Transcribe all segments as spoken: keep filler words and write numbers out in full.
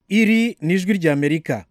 Iri ni ijwi ry'Amerika.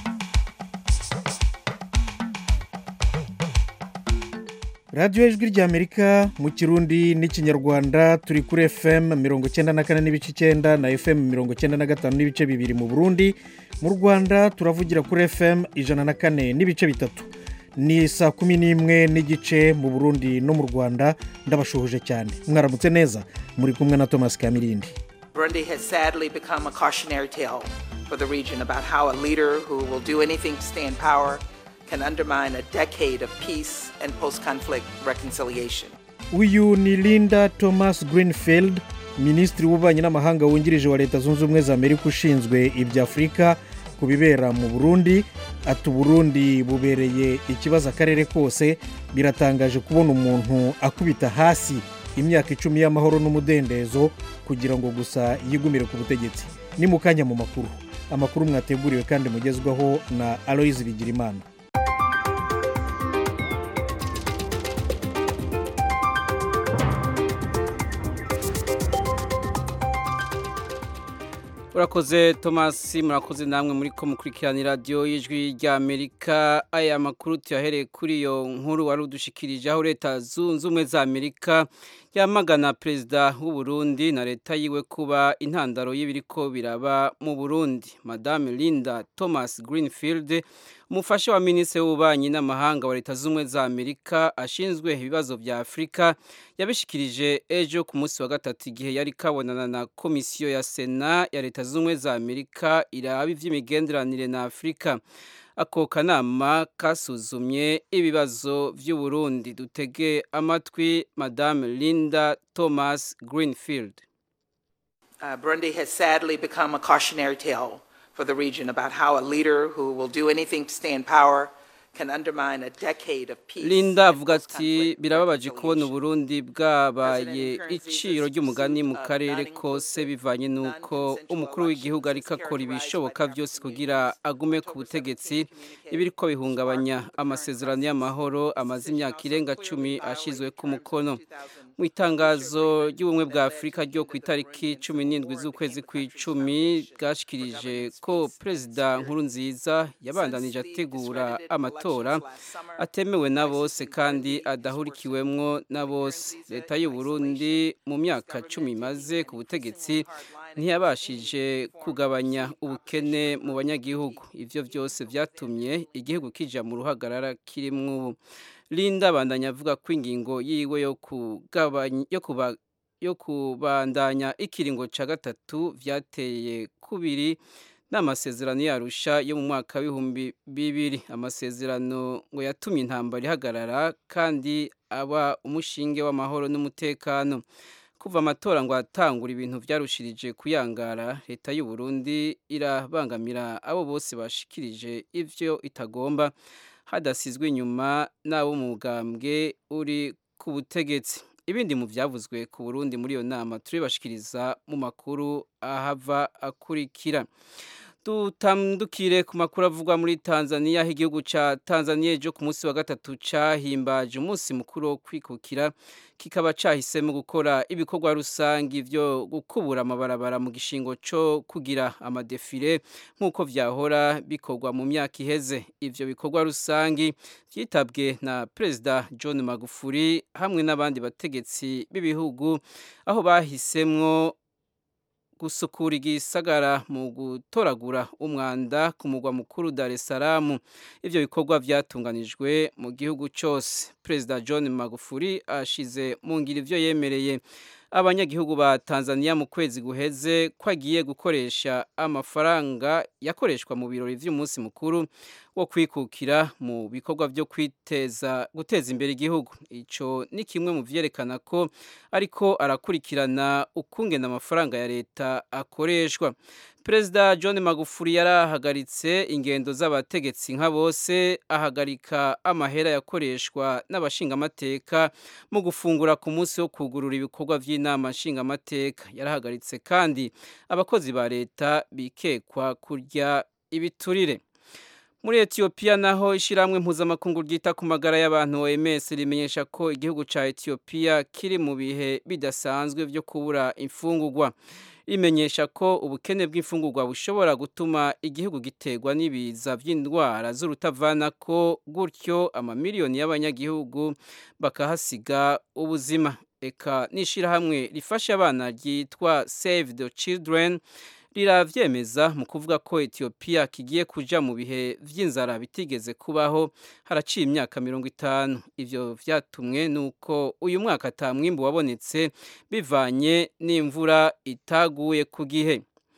radiyo ijwi ry'Amerika mu kirundi n'ikinyarwanda turi kuri F M mirongo icyenda na kane n'ibice icyenda na F M mirongo icyenda na gatanu n'ibice bibiri mu Burundi. Mu Rwanda turavugira kuri F M ijana na kane n'ibice bitatu. Ni saa kumi n'imwe n'igice mu Burundi no mu Rwanda. Ndabashuhuje cyane, mwaramutse neza, muri kumwe na Thomas Kamirindi. Burundi has sadly become a cautionary tale for the region about how a leader who will do anything to stay in power can undermine a decade of peace and post-conflict reconciliation. Uyu ni Linda Thomas Greenfield, Minisitiri w'Ububanyi n'Amahanga wungirije wa Leta Zunze Ubumwe za Amerika ushinzwe ibya Afurika ku bibera mu Burundi. Ati Burundi bubereye ikibazo akarere kose, biratangaje kubona umuntu akubita hasi imyaka icumi y'amahoro n'umudendezo kugira ngo gusa yigumire ku butegetsi. Ni mu kanya mu makuru. Amakuru mwateguriwe kandi mugezwaho na Aloise Bigirimana. Urakoze Thomas, murakoze namwe muri ko mukurikirana radio y'ijwi ry'Amerika. Aya makuru tuyahereye kuri yo nkuru wari udushikirije aho Leta Zunze Ubumwe za Amerika yamagana Perezida w'u Burundi na leta yiwe kuba intandaro y'ibiriko biraba mu Burundi. Madame Linda Thomas Greenfield, umufasha wa Minisitiri w'Ububanyi n'Amahanga wa Leta Zunze Ubumwe za Amerika ashinzwe ibibazo vya Afrika, yabishikirije ejo ku munsi wa gatatu igihe yari kabonana na komisiyo ya Sena ya Leta Zunze Ubumwe za Amerika iraba ivy'imigenderanire na Afrika. Ako kanama kasuzumye ibibazo vy'u Burundi. Dutege amatwi Madame Linda Thomas Greenfield. Uh, Burundi has sadly become a cautionary tale for the region about how a leader who will do anything to stay in power can undermine a decade of peace. Linda avuga ati birababaje kubona Burundi bwabaye iciro ry'umugani mu karere kose bivanye nuko umukuru w'igihugu ariko akora ibishoboka byose kugira agume ku butegetsi, ibiriko bihungabanya amasezerano y'amahoro amaze imyaka irenga cumi ashizwe ku mukono. Mu itangazo ry'ubumwe bwa Afrika ryo ku itariki cumi n'indwi z'ukwezi kw'icumi bwashikirije ko Perezida Nkurunziza yabandanije ategura amatora atemewe na bose kandi adahurikiwemwo na bose. Leta y'u Burundi mu myaka cumi imaze ku butegetsi ntiyabashije kugabanya ubukene mu banyagihugu. Ivyo byose vyatumye igihugu kija mu ruhagarara kirimwo ubu. Linda bandanya avuga ko ingingo yiwe yo kugabanya yo kuba yo kubandanya ikiringo ca gatatu vyateye kubiri n'amasezerano yarusha yo mu mwaka w'ibihumbi bibiri. Amasezerano ngo yatumye intambara ihagarara kandi aba umushinge w'amahoro n'umutekano. Kuva amatora ngo atangura ibintu vyarushirije kuyangara, leta y'u Burundi irabangamira abo bose bashikirije ivyo itagomba, hadasizwe inyuma n'abo mu mugambwe uri ku butegetsi. Ibindi mu vyavuzwe ku Burundi muri iyo nama turibashikiriza mu makuru ahava akurikira. Tutandukire ku makuru avugwa muri Tanzania. Aho igihugu ca Tanzania ejo ku munsi wa gatatu cahimbaje umunsi mukuru wo kwikukira, kikaba cahisemo gukora ibikorwa rusangi vyo gukubura amabarabara mu gishingo co kugira amadefile nk'uko vyahora bikorwa mu myaka iheze. Ivyo bikorwa rusangi vyitabwe na Perezida John Magufuli hamwe n'abandi bategetsi b'ibihugu, aho bahisemwo gusukura igisagara mu gutoragura umwanda ku mugwa mukuru Dar es Salaam. Ivyo bikorwa vyatunganijwe mu gihugu cyose. Perezida John Magufuli ashize mu ngiro ivyo yemereye abanyagihugu ba Tanzania mu kwezi guheze ko agiye gukoresha amafaranga yakoreshwa mu birori vy'umunsi mukuru wo kwikukira mu bikorwa byo kwiteza guteza imbere igihugu. Ico ni kimwe mu vyerekana ko ariko arakurikirana ukungena amafaranga ya leta akoreshwa. Perezida John Magufuli yarahagaritse ingendo z'abategetsi nka bose, ahagarika amahera yakoreshwa n'abashingamateka mu gufungura ku munsi wo kugurura ibikorwa vy'inama nshingamateka. Yarahagaritse kandi abakozi ba leta bikekwa kurya ibiturire. Muri Ethiopia naho ishiramwe mpuzamakungu ryita ku magara y'abantu O M S rimenyesha ko igihugu ca Ethiopia kiri mu bihe bidasanzwe byo kubura imfungurwa. Rimenyesha ko ubukene bw'imfungurwa bushobora gutuma igihugu giterwa n'ibiza vy'indwara z'urutavana ko gutyo amamiliyoni y'abanyagihugu bakahasiga ubuzima. Eka nishirahamwe rifasha abana ryitwa Save the Children riravyemeza mu kuvuga ko Ethiopia kigiye kuja mu bihe vy'inzara bitigeze kubaho haraciye imyaka mirongo itanu. Ivyo vyatumwe nuko uyu mwaka ata mwimbu wabonetse bivanye n'imvura itaguye ku gihe.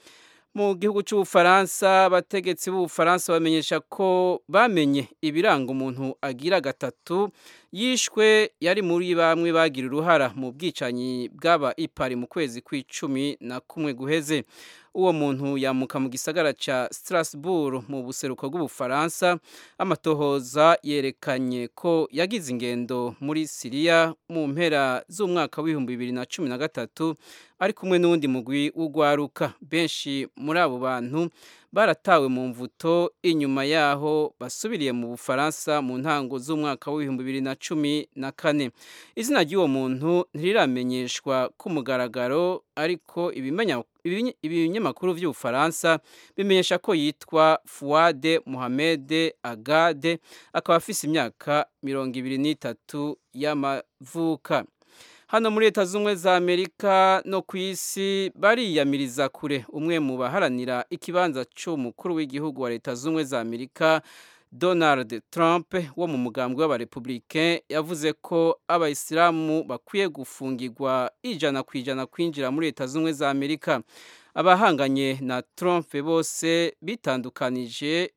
Mu gihugu c'Ubufaransa abategetsi b'Ubufaransa bamenyesha ko bamenye ibiranga umuntu agira gatatu yishwe yari muri bamwe bagira uruhara mu bwicanyi bw'aba ipari mu kwezi kw'icumi na kumwe guheze. Uwo muntu yamuka mu gisagara ca Strasbourg mu buseruko bw'Ubufaransa. Amatohoza yerekanye ko yagize ingendo muri Syria mu mpera z'umwaka w'ibihumbi bibiri na cumi na gatatu ari kumwe n'undi mugwi w'ugwaruka. Benshi muri abo bantu baratawe mu mvuto inyuma yaho basubiriye mu Bufaransa mu ntango z'umwaka w'ibihumbi bibiri na cumi na kane. Izina ry'uwo muntu ntiriramenyeshwa ku mugaragaro, ariko ibimenya ibinyamakuru vy'Ubufaransa bimenyesha ko yitwa Fouad Mohamed Agade, akaba afise imyaka mirongo ibiri n'itatu y'amavuka. Hano muri Leta Zunze Ubumwe za Amerika no ku isi bariyamiriza kure umwe mu baharanira ikibanza c'umukuru w'igihugu wa Leta Zunze Ubumwe za Amerika Donald Trump wo mu mugambwe w'abarepublicain yavuze ko abayisilamu bakwiye gufungirwa ijana kwijana kwinjira muri Leta Zunze Ubumwe za Amerika. Abahanganye na Trump bose bitandukanije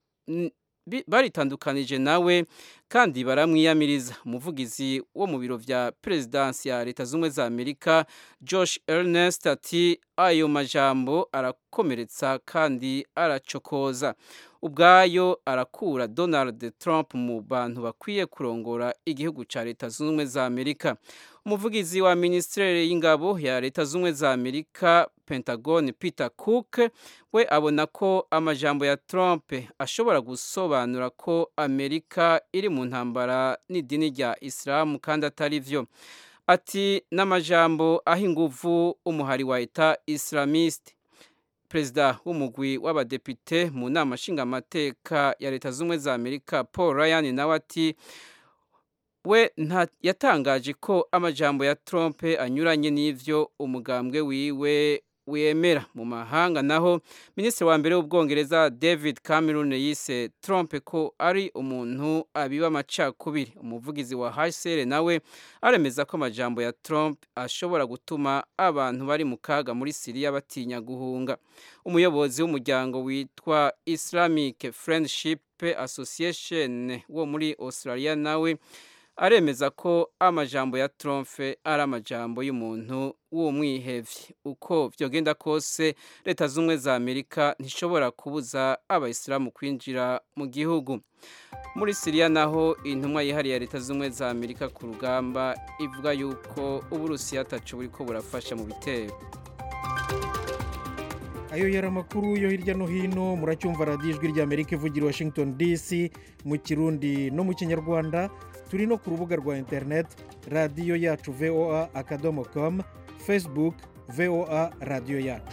baritandukanije nawe kandi baramwiyamiriza. Umuvugizi wo mu biro vya Presidansi ya Leta Zunze Ubumwe za Amerika Josh Earnest ati ayo majambo arakomeretsa kandi aracokoza. Ubwayo arakura Donald Trump mu bantu bakwiye kurongora igihugu ca Leta Zunze Ubumwe za Amerika. Umuvugizi wa Ministere y'Ingabo ya Leta Zunze Ubumwe za Amerika Pentagon Peter Cook we abona ko amajambo ya Trump ashobora gusobanura ko Amerika iri mu ntambara n'idini rya Islam kandi atari vyo. Ati n'amajambo aho inguvu umuhari wa Eta Islamiste. Perezida w'umugwi w'abadepite mu nama nshingamateka ya Leta Zunze Ubumwe za Amerika Paul Ryan nawe ati we nta yatangaje ko amajambo ya Trump anyuranye n'ivyo umugambwe wiwe wemera. Mu mahanga naho Minisitiri wa mbere w'Ubwongereza David Cameron yise Trump ko ari umuntu abiba amacakubiri. Umuvugizi wa H C R nawe aremeza ko amajambo ya Trump ashobora gutuma abantu bari mu kaga muri Syria batinya guhunga. Umuyobozi w'umuryango witwa Islamic Friendship Association wo muri Australia nawe aremeza ko amajambo ya Trump ari amajambo y'umuntu w'umwihevye. Uko vyogenda kose Leta Zunze Ubumwe za Amerika ntishobora kubuza abayisilamu kwinjira mu gihugu. Muri Syria naho intumwa yihariye ya Leta Zunze Ubumwe za Amerika ku rugamba ivuga yuko Uburusiya ataco buriko burafasha mu bitero. Ayo yari amakuru yo hirya no hino. Muracyumva radiyo ijwi rya Amerika ivugira Washington D C mu Kirundi no mu Kinyarwanda. Turi no ku rubuga rwa internet radiyo yacu V O A akadomo com, Facebook V O A radiyo yacu.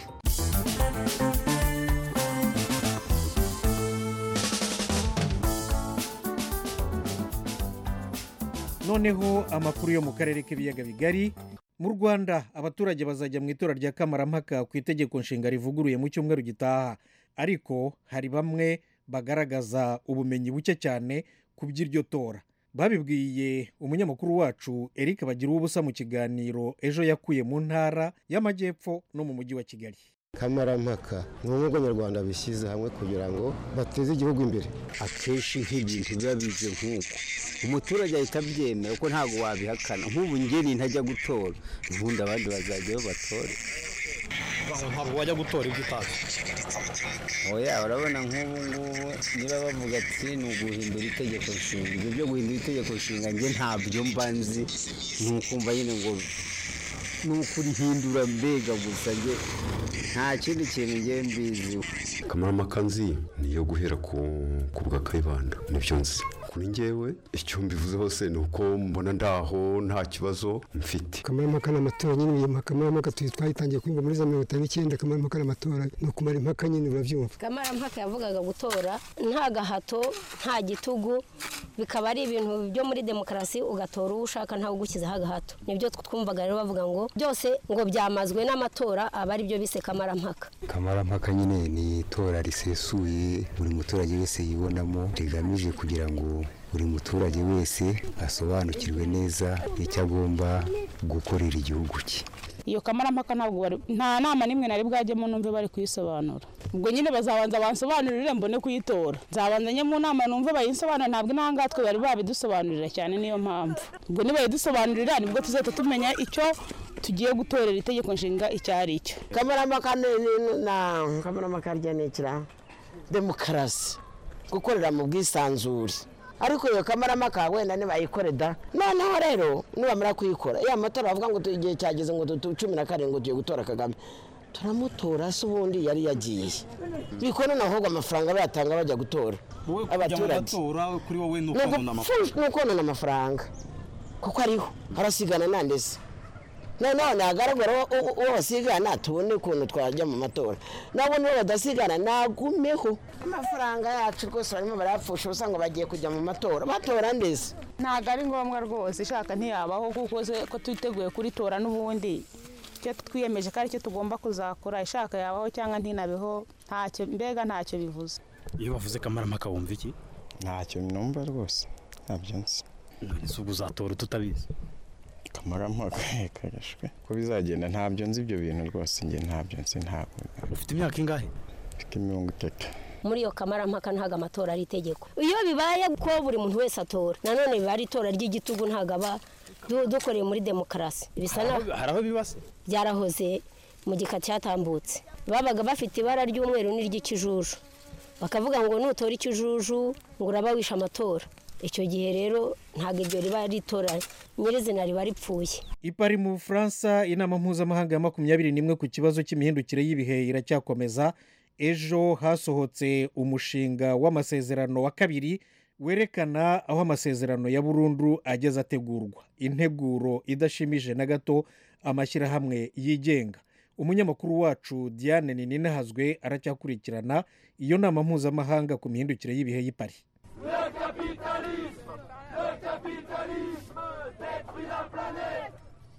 Noneho amakuru yo mu karere k'ibiyaga bigari. Mu Rwanda abaturage bazajya mu itora rya kamarampaka ku itegeko nshinga rivuguruye mu cyumweru gitaha, ariko hari bamwe bagaragaza ubumenyi buke cyane ku by'iryo tora. Babibwiye umunyamakuru wacu Eric Bagiruwubusa mu kiganiro ejo yakuye mu ntara y'Amajyepfo no mu mujyi wa Kigali. Kamarampaka ni umwe Abanyarwanda bishyize hamwe kugira ngo bateze igihugu imbere. Akenshi nk'ibintu biba bize nk'uko umuturage ahita abyemera ko ntabwo wabihakana. Nk'ubu ngeni ntajya gutora, ubundi abandi bazajyayo batore. Ntabwo wajya gutora ibyo utazi. Oya, urabona nk'ubu ngubu niba bavuga ati ni uguhindura itegeko nshinga, ibyo byo guhindura itegeko nshinga njye ntabyo mba nzi, ni ukumva nyine ngo n'ukurihindura mbega gusa nge nta kindi kintu nge mbizi. Kamarampaka nzi niyo guhera ku bwa Kayibanda nibyo nzi. Kuri ngewe icyo mbivuze hose ni uko mbona ndaho nta kibazo mfite. Kamarampaka n'amatora nyine iyo Kamarampaka twayitangiye kwinga muri za mirongo itanu n'icyenda. Kamarampaka n'amatora no kumara impaka nyine uravyumva. Kamarampaka yavugaga gutora nta gahato nta gitugu, bikaba ari ibintu byo muri demokarasi ugatora ushaka nta ugukiza hagahato. Nibyo twumvaga rero bavuga ngo byose ngo byamazwe n'amatora abari byo bise Kamarampaka. Kamarampaka nyine ni itora risesuye buri muturage wese yibonamo, rigamije kugira ngo buri muturage wese asobanukirwe neza icyo agomba gukorera igihugu cye. Iyo Kamarampaka ntabwo nta nama nimwe nari bwajyemo numve bari kuyisobanura. Ubwo nyine bazabanza bansobanurire mbone kuyitora. Nzabanza nye mu nama numve bayinsobanura, ntabwo ntangatwe bari babidusobanurira cyane, niyo mpamvu. Ubwo niba yidusobanurira nibwo tuzahita tumenya icyo tugiye gutorera itegeko nshinga icyari icyo. Kamarampaka na Kamarampaka ryanekira demokarasi gukorera mu bwisanzure. Ariko iyo Kamarampaka wenda nibayikoreda noneho rero nibamara kuyikora ya matora bavuga ngo tugiye cyageze ngo cumi na karindwi tugiye gutora Kagame, turamutora se ubundi yari yagiye bikone naho amafaranga bayatanga bajya gutora abaturage kuri wowe nuko nona amafaranga kuko ariho harasigana nandese none agaragara uwo basigana tubone ukuntu twajya mu matora, nabo nibo badasigana nagumeho amafaranga yacu rwose barimo barapfusha usanga bagiye kujya mu matora batora ndese. Ntago ari ngombwa rwose, ishaka ntiyabaho kuko ko twiteguye kuritora n'ubundi cyo twiyemeje ko ari cyo tugomba kuzakora, ishaka yabaho cyangwa ntinabeho ntacyo mbega ntacyo bivuze. Iyo bavuze Kamarampaka wumva iki? Ntacyo numva rwose, ntabyo nzi. None uzatora tutabizi. Kamarampaka kagashwe ko bizagenda ntabyo nzi ibyo bintu rwose, nge ntabyo nzi. Ntabwo ufite imyaka ingahe? Mfite mirongo itatu. Muri iyo Kamarampaka ntaga amatora ari itegeko. Iyo bibaye ko buri muntu wese atora, nanone biba ari itora ry'igitugu ntaga aba dukoreye muri demokarasi. Bisa na haraho bibase byarahoze mu gika cyatambutse, babaga bafite ibara ry'umweru n'iry'ikijuju, bakavuga ngo nutora ikijuju ngo uraba wisha amatora. Icyo gihe rero ntago ibyo riba ritora nyirizina riba ripfuye. Ipari mu Bufaransa inama mpuzamahanga ya makumyabiri n'imwe ku kibazo cy'imihindukire y'ibihe iracyakomeza. Ejo hasohotse umushinga w'amasezerano wa kabiri werekana aho amasezerano ya burundu ageze ategurwa, integuro idashimije na gato amashyirahamwe yigenga. Umunyamakuru wacu Diane Ninahazwe aracyakurikirana iyo nama mpuzamahanga ku mihindukire y'ibihe y'Ipari. Le capitalisme, le capitalisme détruit la planète,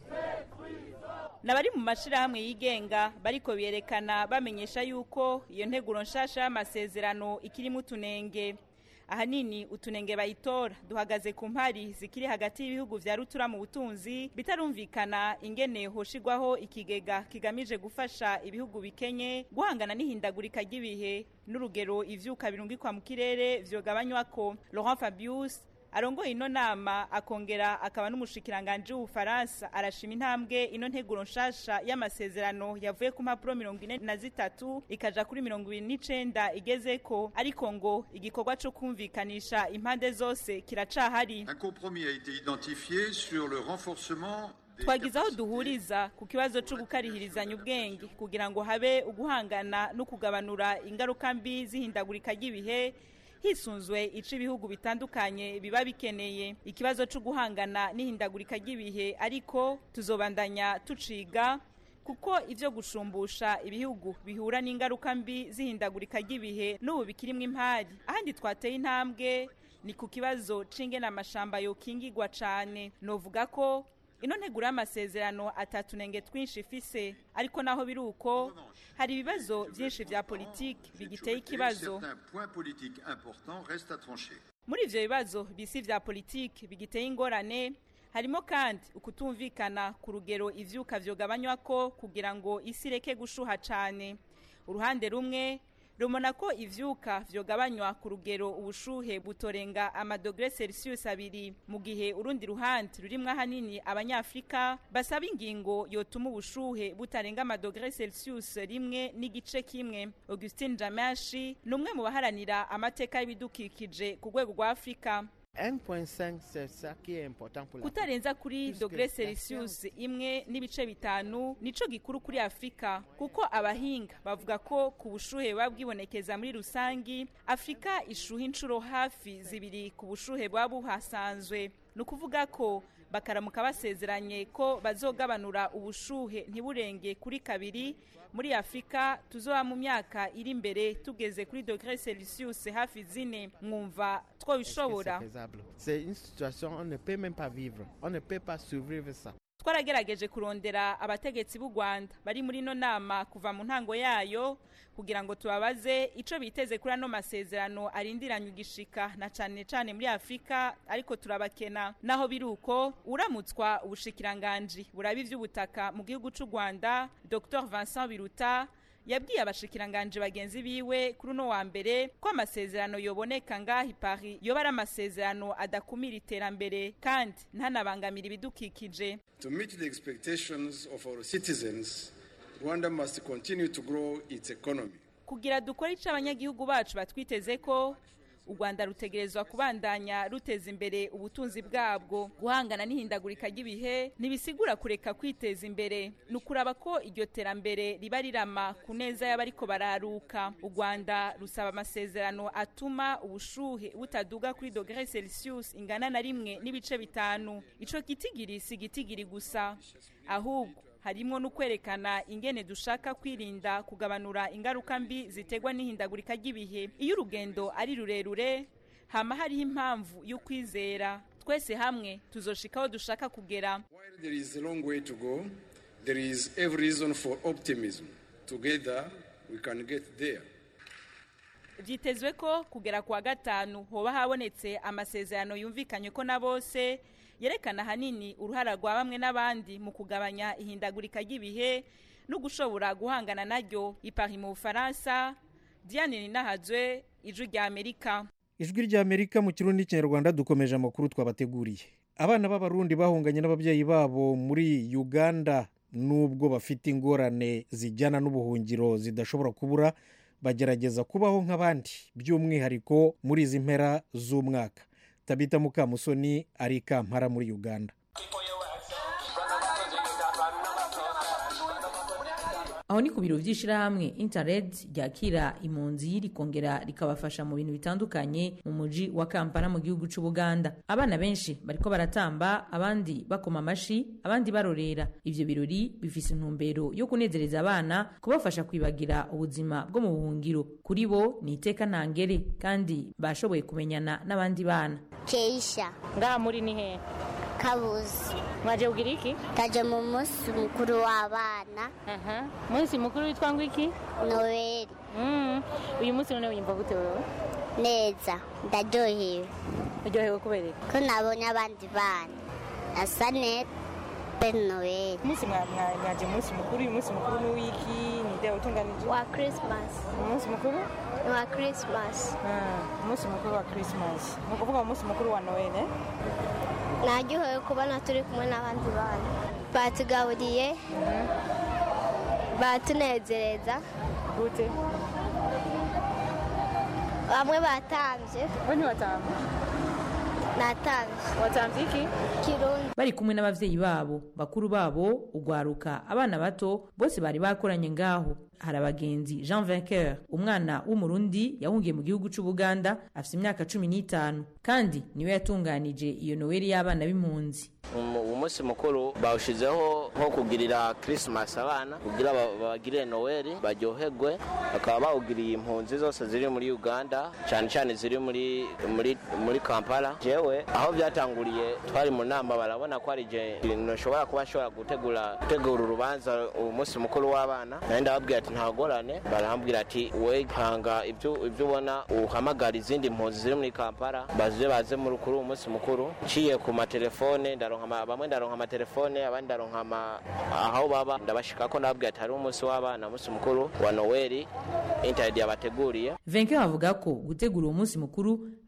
détruit la... Nabari mu mashirahamwe yigenga bariko berekana bamenyesha yuko iyo nteguro nshasha y'amasezerano ikiri mu tunenge. Ahanini utunenge bayitora duhagaze ku mpari zikiri hagati y'ibihugu vya rutura mu butunzi bitarumvikana ingene hoshigwaho ikigega kigamije gufasha ibihugu bikenye guhangana n'ihindagurika ry'ibihe n'urugero ivyuka birungikwa mu kirere vyogabanywako. Laurent Fabius arongo ino nama akongera akaba n'umushikiranganje w'Ufaransa arashima intambwe ino nteguro nshasha y'amasezerano yavuye ku mpapuro mirongo ine na zitatu ikaja kuri mirongo ibiri n'icenda igezeko, ariko ngo igikorwa cyo kumvikanisha impande zose kiracahari. Un compromis a été identifié sur le renforcement. Twagize aho duhuriza ku kibazo cyo gukarihirizanya ubwenge kugira ngo habe uguhangana no kugabanura ingaruka mbi zihindagurika ry'ibihe hisunzwe ico ibihugu bitandukanye biba bikeneye. Ikibazo cyo guhangana n'ihindagurika ry'ibihe ariko tuzobandanya tuciga kuko ivyo gushumbusha ibihugu bihura n'ingaruka mbi zihindagurika ry'ibihe n'ubu bikirimwe impari. Ahandi twateye intambwe ni ku kibazo c'ingene amashamba yokingirwa cane. Novuga ko ino nteguro y'amasezerano atatu nenge twinshi ifise, ariko naho biruko hari ibibazo byinshi vya politiki bigiteye ikibazo. Muri ivyo bibazo bisi vya politiki bigiteye ingorane harimo kandi ukutumvikana ku rugero ivyuka vyogabanywako kugira ngo isi reke gushuha cane. Uruhande rumwe rumona ko ivyuka vyogabanywa ku rugero ubushuhe butorenga amadogre Celsius abiri, mu gihe urundi ruhande rurimwe hanini abanyafrika basaba ingingo yotuma ubushuhe butarenga amadogre Celsius rimwe n'igice kimwe. Augustin Jamashi numwe mu baharanira amateka y'ibidukikije ku rwego rwa Afrika kutarenza kuri dogere celsius imwe n'ibice bitanu nico gikuru kuri Afrika, kuko abahinga bavuga ko ku bushuhe babwibonekeza muri rusangi Afrika ishuha inshuro hafi zibiri ku bushuhe bwabuhasanzwe. Nukuvuga ko bakaramuka basezeranye ko bazogabanura ubushuhe ntiburenge kuri kabiri muri Afrika, tuzoba mu myaka iri imbere tugeze kuri dogere celsius hafi zine. Mwumva two bishobora? C'est une situation on ne peut même pas vivre. On ne peut pas survivre ça. Twaragerageje kurondera abategetsi b'u Rwanda bari muri no nama kuva mu ntango yayo kugira ngo tubabaze ico biteze kuri ano masezerano arindiranye igishika na cane cane muri Afrika, ariko turabakena. Naho biruko uramutswa ubushikiranganje burabi vy'ubutaka mu gihugu c'u Rwanda, Dr Vincent Biruta yabwiye abashikiranganje bagenzi biwe kuri no wa mbere ko amasezerano yoboneka ngahi Paris yoba ari amasezerano adakumira iterambere kandi ntanabangamira ibidukikije. To meet the expectations of our citizens, Rwanda must continue to grow its economy. Kugira dukora ico abanyagihugu bacu batwiteze ko u Rwanda rutegerezwa kubandanya ruteza imbere ubutunzi bwabwo. Guhangana n'ihindagurika ry'ibihe nibisigura kureka kwiteza imbere, nukuraba ko iryo terambere riba rirama ku neza y'abariko bararuka. U Rwanda rusaba amasezerano atuma ubushuhe butaduga kuri dogere celsius ingana na rimwe n'ibice bitanu. Ico kitigiri si gitigiri gusa, ahubwo harimo no kwerekana ingene dushaka kwirinda kugabanura ingaruka mbi zitegwa n'ihindagurika ry'ibihe. Iyo urugendo ari rurerure hama hariho impamvu yo kwizera. Twese hamwe tuzoshikaho dushaka kugera. While there is a long way to go, there is every reason for optimism. Together we can get there. Vyitezwe ko kugera kwa gatanu hoba habonetse amasezerano yumvikanye ko na bose yerekana hanini uruhara rwa bamwe n'abandi mu kugabanya ihindagurika ry'ibihe no gushobora guhangana naryo. I Paris mu Faransa, Diane Ninahazwe, Ijwi rya Amerika. Ijwi rya Amerika mu Kirundi n'Ikinyarwanda. Dukomeje amakuru twabateguriye. Abana b'Abarundi bahunganye n'ababyeyi babo muri Uganda nubwo bafite ingorane zijyana n'ubuhungiro zidashobora kubura, bagerageza kubaho nk'abandi by'umwihariko muri izi mpera z'umwaka. Tabita Mukamusoni ari Kampala muri Uganda. Aho ni ku biro vy'ishirahamwe Interred ryakira impunzi rikongera rikabafasha mu bintu bitandukanye mu muji wa Kampala mu gihugu c'u Buganda. Abana benshi bariko baratamba, abandi bakoma amashi, abandi barorera. Ivyo birori bifise intumbero yo kunezereza abana, kubafasha kwibagira ubuzima bwo mu buhungiro. Kuri bo ni iteka ntangere kandi bashoboye kumenyana n'abandi bana. Keisha ngaha muri ni he? Kabuzi. Mwaje kugira iki? Taje mu munsi mukuru w'abana. Aha. Munsi mukuru witwa ngwiki? Noel. Mm. Uyu munsi none wimva gute wewe? Neza, ndaryohewe. Uryohewe kubera ko nabonye abandi bana. Asa neza. Noel. Munsi mwaje munsi mukuru, uyu munsi mukuru ni wiki, ni de utunganije wa Christmas. Munsi mukuru? Wa Christmas. Ah, munsi mukuru wa Christmas. Mukuvuga munsi mukuru wa Noel eh? Naryohewe kubona turi kumwe n'abandi bana. Batugaburiye. Batunezereza. Gute? Bamwe batambye. Bani batambye? Natambye. Watambye iki? Kirundi. Bari kumwe n'abavyeyi babo, bakuru babo, ugwaruka, abana bato, bose bari bakoranye ngaho. Hari abagenzi Jean Vainqueur, umwana w'umurundi yahungiye mu gihugu c'u Buganda, afite imyaka cumi n'itanu, kandi niwe yatunganije iyo Noeli y'abana b'impunzi. Umunsi mukuru bawushizeho nko kugirira Christmas abana kugira bagire Noeli baryoherwe, bakaba bawugiriye impunzi zose ziri muri Uganda, cyane cyane ziri muri muri muri Kampala. Jewe aho byatanguriye twari mu nama, barabona ko ari je nshobora kuba nshobora gutegura gutegura urubanza umunsi mukuru w'abana, nenda babwira ati ntagorane, barambwira ati we hanga ibyo ibyo ubona uhamagara izindi impunzi ziri muri Kampala baje baze mu rukuru umunsi mukuru. Ciye ku matelefone ndaronka bamwe ndaronka amatelefone, abandi ndaronka aho baba, ndabashika ko ndabwira ati hari umunsi w'abana, umunsi mukuru wa Noeli Interred yabateguriye. Vainqueur avuga ko gutegura uwo munsi mukuru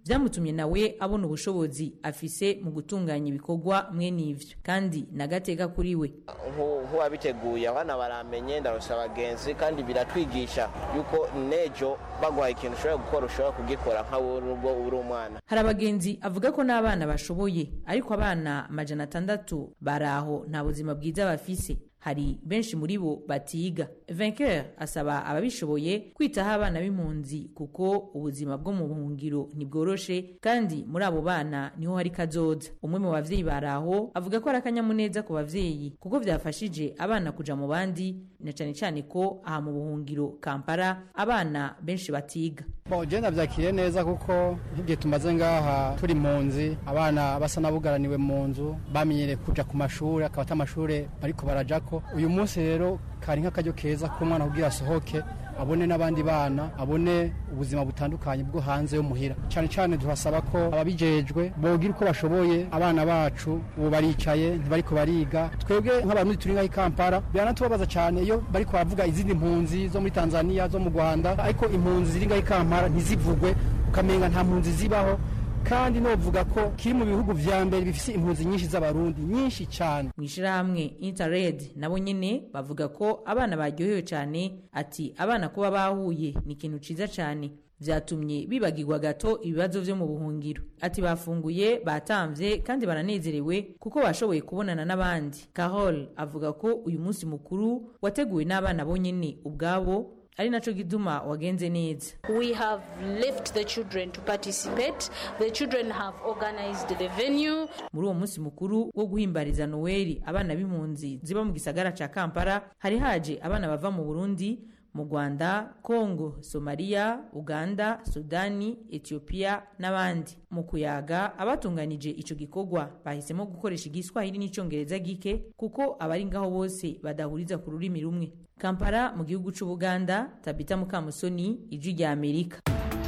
vyamutumye nawe abona ubushobozi afise mu gutunganya ibikorwa mwene ivyo kandi nagateka kuri we. Nk'uwabiteguye abana baramenye ndarusha abagenzi kandi biratwigisha yuko nejo bagwaye ikintu ushobora gukora ushobora kugikora nkawe nubwo uri umwana. Hari abagenzi avuga ko n'abana bashoboye ariko abana amajana atandatu baraho nta buzima bwiza bafise. Hari benshi muri bo batiga. Vainqueur asaba ababishoboye kwitaho abana b'impunzi kuko ubuzima bwo mu buhungiro ntibworoshe kandi muri abo bana niho hari kazoza. Umwe mu bavyeyi baraho avuga ko ari akanyamuneza ku bavyeyi kuko vyafashije abana kuja mu bandi na cane cane ko aha mu buhungiro Kampala abana benshi batiga. Bon, je navyakiriye neza kuko nk'igihe tumaze ngaha turi impunzi abana basa nabugaraniwe mu nzu bamenyere kuja ku mashuri akaba atamashuri bariko barajako. Uyu munsi rero kari nk'akaryo keza ko umwana kugira asohoke abone n'abandi bana abone ubuzima butandukanye bwo hanze yo muhira. Cyane cyane tuhasaba ko ababijejwe bogira uko bashoboye abana bacu ubu baricaye ntibariko bariga. Twebwe nk'abantu turi ngaho i Kampala biranatubabaza cyane iyo bariko baravuga izindi mpunzi zo muri Tanzania zo mu Rwanda ariko impunzi ziri ngaho i Kampala ntizivugwe ukamenga nta mpunzi zibaho. Kandi novuga ko kiri mu bihugu vya mbere bifise impunzi nyinshi z'abarundi nyinshi cyane. Mwishirahamwe Interred nabo nyene bavuga ko abana baryohewe cyane ati abana kuba bahuye ni ikintu ciza cyane vyatumye bibagirwa gato ibibazo vyo mu buhungiro. Ati bafunguye batamvye kandi baranezerewe kuko bashoboye kubonana n'abandi. Carol avuga ko uyu munsi mukuru wateguwe n'abana bonyene ubwabo ari naco gituma wagenze neza. We have left the children to participate. The children have organized the venue. Muri uwo munsi mukuru wo guhimbariza Noeli abana b'impunzi ziba mu gisagara ca Kampala hari haje abana bava mu Burundi, mu Rwanda, Kongo, Somalia, Uganda, Sudani, Ethiopia n'abandi. Mu kuyaga abatunganije ico gikorwa bahisemo gukoresha igiswahili n'icongereza gike kuko abari ngaho bose badahuriza ku rurimi rumwe. Kampala mu gihugu c'u Buganda, Tabita Mukamusoni, Ijwi rya Amerika.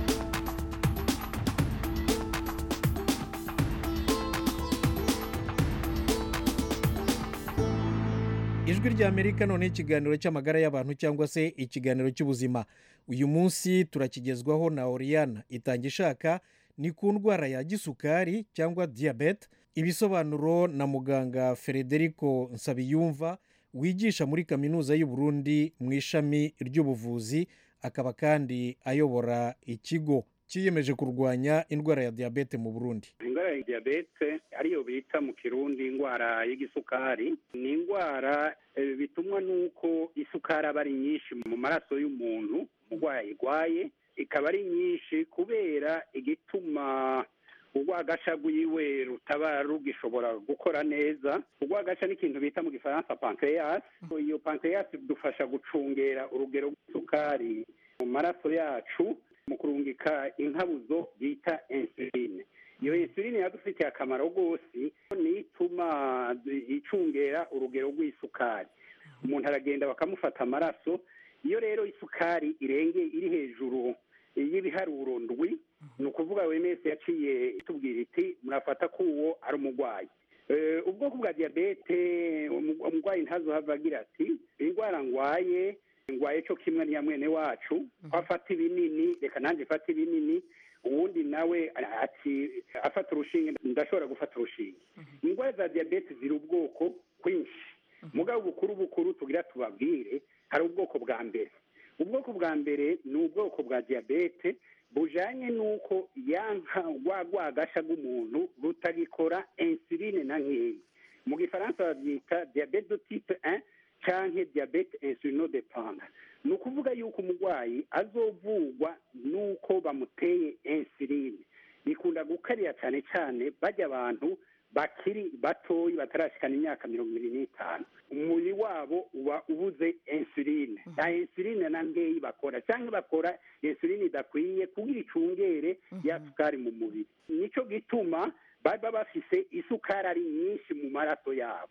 Ijwi rya Amerika none ikiganiro cy'amagara y'abantu cyangwa se ikiganiro cy'ubuzima. Uyu munsi turakigezwaho na Oriana Itangishaka ni ku ndwara ya gisukari cyangwa diabete. Ibisobanuro na muganga Federico Nsabiyumva wigisha muri kaminuza y'u Burundi mu ishami ry'ubuvuzi akaba kandi ayobora ikigo kiyemeje kurwanya indwara ya diabete mu Burundi. Indwara ya diabete ariyo bita mu Kirundi indwara y'igisukari ni indwara e, bitumwa nuko isukari aba ari nyinshi mu maraso y'umuntu umurwayi igwaye, ikaba ari nyinshi kubera igituma urwagasha rwiwe rutaba rugishobora gukora neza. Urwagasha ni ikintu bita mu gifaransa pancreas. Iyo pancreas dufasha gucungera urugero rw'isukari mu maraso yacu mu kurungika inkabuzo bita insuline. Iyo insuline yadufitiye akamaro rwose ni ituma icungera urugero rw'isukari. Umuntu aragenda bakamufata amaraso, iyo rero isukari irenge iri hejuru y'ibiharuro ndwi ni ukuvuga we mese yaciye itubwira iti murafata ko uwo ari umurwayi. Ubwoko bwa diabete umurwayi ntazohava agira ati indwara ngwaye ngwaye cyo kimwe niya mwene wacu afata ibinini reka nanjye fata ibinini, uwundi nawe ati afata urushinge ndashobora gufata urushinge. Indwara za diabete ziri ubwoko kwinshi, mugabo bukuru bukuru tugira tubabwire hari ubwoko bwa mbere. Ubwoko bwa mbere ni ubwoko bwa diabete bujanye nuko yanka rwagwagasha rw'umuntu rutagikora insuline na nkeyi. Mu gifaransa babyita diabete de type un canke diabete insulinodependant. Ni ukuvuga yuko umurwayi azovugwa nuko bamuteye insuline. Bikunda gukarira cyane cyane bajya abantu bakiri batoyi batarashikana imyaka mirongo ibiri n'itanu. Umubiri wabo uba ubuze insuline. Na insuline na ngeyi bakora cyangwa bakora insuline idakwiye kugira icungere ya sukari mu mubiri. Nico gituma baba bafise isukari ari nyinshi mu maraso yabo.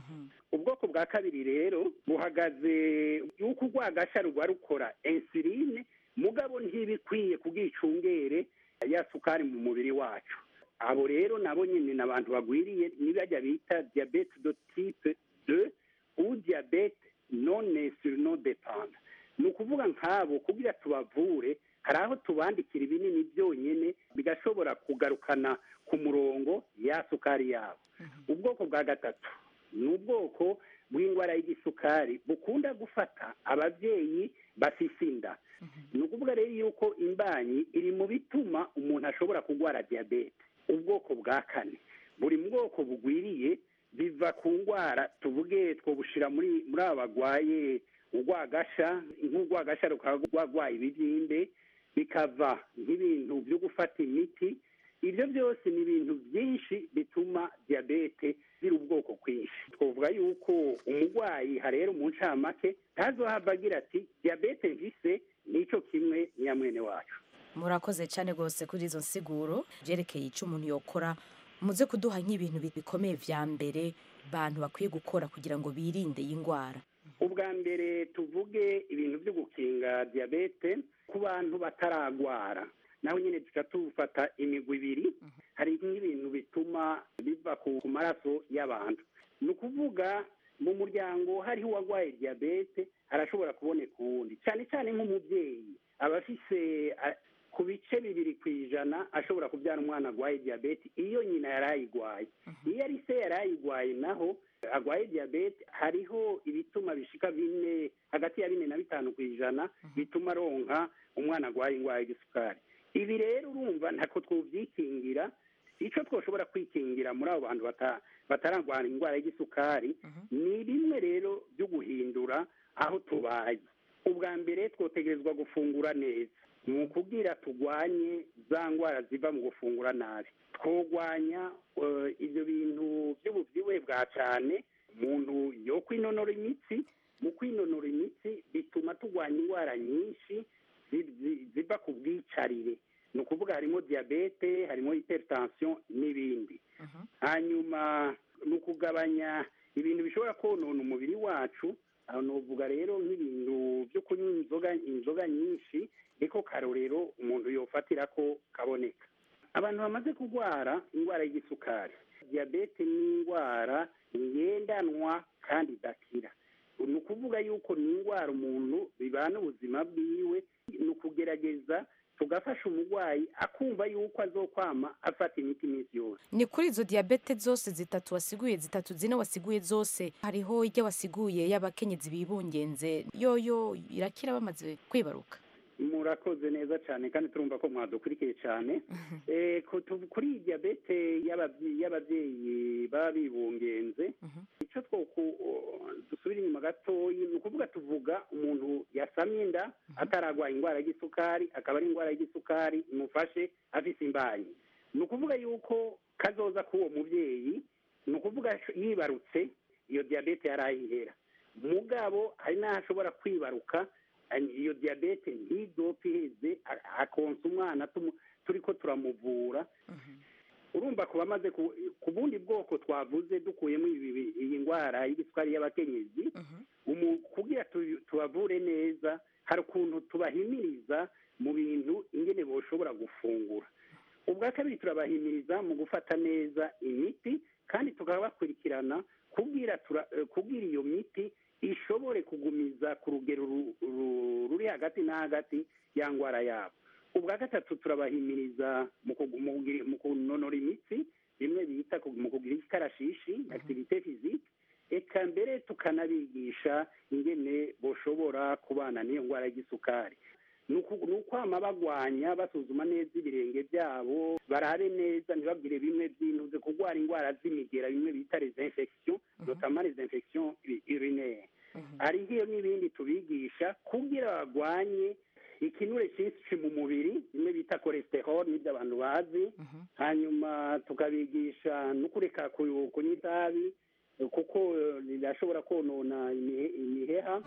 Ubwoko bwa kabiri rero buhagaze yuko urwagasha ruba rukora insuline mugabo ntibikwiye kugira icungere ya sukari mu mubiri wacu. Abo rero nabo nyine n'abantu bagwiriye nibajya bita diabete de type deux ou diabete non insulinodependant. Ni ukuvuga nk'abo kugira tubavure hari aho tubandikira ibinini byonyine bigashobora kugarukana ku murongo ya sukari yabo. Ubwoko bwa gatatu ni ubwoko bw'indwara y'igisukari bukunda gufata ababyeyi bafise inda. Ni ukuvuga rero yuko imbanyi iri mu bituma umuntu ashobora kurwara diyabete. Ubwoko bwa kane buri mu bwoko bugwiriye biva ku ndwara tuvuge twobushira muri muri aba bagwaye urwagasha, nk'urwagasha rukaba rwagwaye ibibyimbe, bikava nk'ibintu byo gufata imiti. Ibyo byose ni ibintu byinshi bituma diyabete ziri ubwoko kwinshi. Twavuga yuko umurwayi harero mu ncamake ntazohava agira ati diyabete mfise nico kimwe nyamwene wacu. Murakoze cyane rwose kuri izo nsiguro byerekeye icyo umuntu yokora. Muze kuduha nk'ibintu bikomeye vya mbere bantu bakwiye gukora kugira ngo birinde iyi ndwara. Ubwa mbere tuvuge ibintu byo gukinga diyabete ku bantu bataragwara, naho nyine duca tufata imigwi ibiri. Hari nk'ibintu bituma biva ku maraso y'abantu. Ni ukuvuga mu muryango hariho uwagwaye diyabete arashobora kuboneka uwundi, cyane cyane nk'umubyeyi aba afise ku bice bibiri ku ijana ashobora kubyara umwana agwaye diyabete iyo nyina yari ayigwaye. Iyo ari se yari ayigwaye naho agwaye diyabete, hariho ibituma bishika bine hagati ya bine na bitanu ku ijana bituma aronka umwana agwaye indwara y'igisukari. Ibi rero urumva ntako twovyikingira. Icyo twoshobora kwikingira muri abo bantu bataragwara indwara y'igisukari ni bimwe rero byo guhindura aho tubaye. Ubwa mbere twotegerezwa gufungura neza, ni ukubwira tugwanye za ndwara ziva mu gufungura nabi. Twogwanya ibyo bintu by'ubuvyibuhe bwa cyane. Umuntu yo kwinonora imitsi, mu kwinonora imitsi bituma tugwanya indwara nyinshi ziva ku bwicarire. Ni ukuvuga harimo diyabete, harimo hypertension n'ibindi. Hanyuma ni ukugabanya ibintu bishobora konona umubiri wacu. Aho novuga rero nk'ibintu byo kunywa inzoga inzoga nyinshi, niko karorero umuntu yofatira ko kaboneka. Abantu bamaze kurwara indwara y'igisukari, diyabete ni indwara ngendanwa kandi idakira. Ni ukuvuga yuko ni indwara umuntu bibana ubuzima bwiwe. Ni ukugerageza tugafasha umurwayi akumva yuko azokwama afata imiti iminsi yose. Ni kuri izo diyabete zose zitatu wasiguye, zitatu zine wasiguye zose, hariho ijya wasiguye y'abakenyezi bibungenze, yoyo irakira bamaze kwibaruka? Murakoze neza cyane kandi turumva ko mwadukurikiye cyane. eh kuri diyabete y'ababyeyi baba bibungenze, icyo two dusubira inyuma gatoyi, ni ukuvuga tuvuga umuntu yasamye inda ataragwaye indwara y'igisukari, akaba ari indwara y'igisukari imufashe afise imbanyi. Ni ukuvuga yuko kazoza k'uwo mubyeyi, ni ukuvuga yibarutse iyo diyabete yarayihera. Mugabo hari n'aho ashobora kwibaruka iyo diyabete ntizopfe iheze akonsa umwana turi ko turamuvura. Urumva ko bamaze ku bundi bwoko twavuze dukuyemo iyi ndwara y'igisukari y'abakenyezi, kugira tubavure neza hari ukuntu tubahimiriza mu bintu ingene boshobora gufungura. Ubwa kabiri turabahimiriza mu gufata neza imiti kandi tukabakurikirana kubwira kubwira iyo miti ishobore kugumiza ku rugero ruri hagati na hagati ya ndwara yabo. Ubwa gatatu turabahimiriza mu kunonora imitsi, bimwe bita mu kugira ikarashishi activité physique. Eka mbere tukanabigisha ingene boshobora kubana n'iyo ndwara y'igisukari. Ni ukwama bagwanya basuzuma neza ibirenge byabo, barabe neza ntibabwire bimwe by'intuze kurwara indwara z'imigera, bimwe bita les infections, notamment les infections urinaires. Hari hiyo n'ibindi tubigisha kugira bagwanye ikinure cyinshi mu mubiri, bimwe bita cholesterol n'ibyo abantu bazi. Hanyuma tukabigisha no kureka kunywa itabi kuko rirashobora konona imiheha.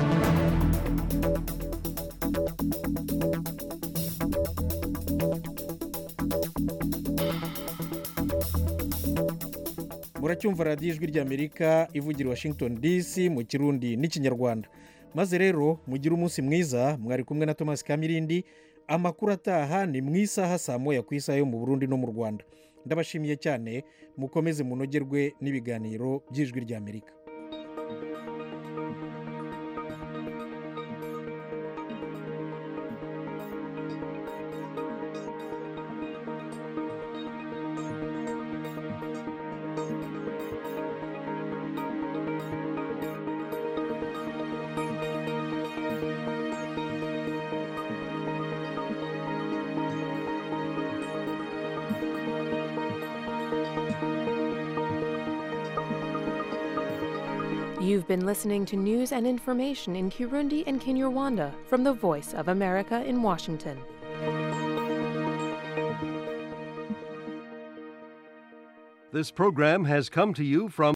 muracyumva radiyo ijwi ry'Amerika ivugira i Washington D C mu kirundi n'ikinyarwanda. Maze rero mugire umunsi mwiza. Mwari kumwe na Thomas Kamirindi. Amakuru ataha ni mu isaha saa moya ku isaha yo mu Burundi no mu Rwanda. Ndabashimiye cyane, mukomeze munogerwe n'ibiganiro by'ijwi ry'Amerika. You've been listening to news and information in Kirundi and Kinyarwanda from the Voice of America in Washington. This program has come to you from